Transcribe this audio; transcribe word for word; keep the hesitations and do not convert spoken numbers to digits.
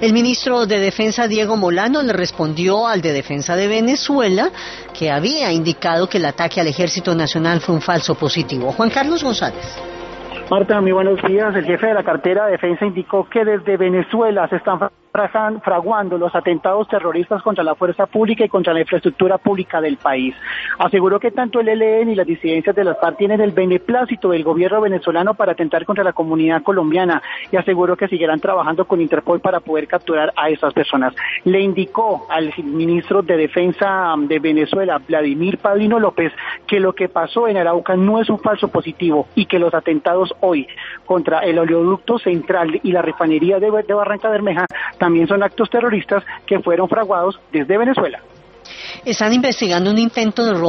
El ministro de Defensa, Diego Molano, le respondió al de Defensa de Venezuela, que había indicado que el ataque al Ejército Nacional fue un falso positivo. Juan Carlos González. Marta, muy buenos días. El jefe de la cartera de defensa indicó que desde Venezuela se están fraguando los atentados terroristas contra la fuerza pública y contra la infraestructura pública del país. Aseguró que tanto el E L N y las disidencias de las FARC tienen el beneplácito del gobierno venezolano para atentar contra la comunidad colombiana y aseguró que seguirán trabajando con Interpol para poder capturar a esas personas. Le indicó al ministro de Defensa de Venezuela, Vladimir Padrino López, que lo que pasó en Arauca no es un falso positivo y que los atentados hoy contra el oleoducto central y la refinería de, de Barranca Bermeja también son actos terroristas que fueron fraguados desde Venezuela. Están investigando un intento de robo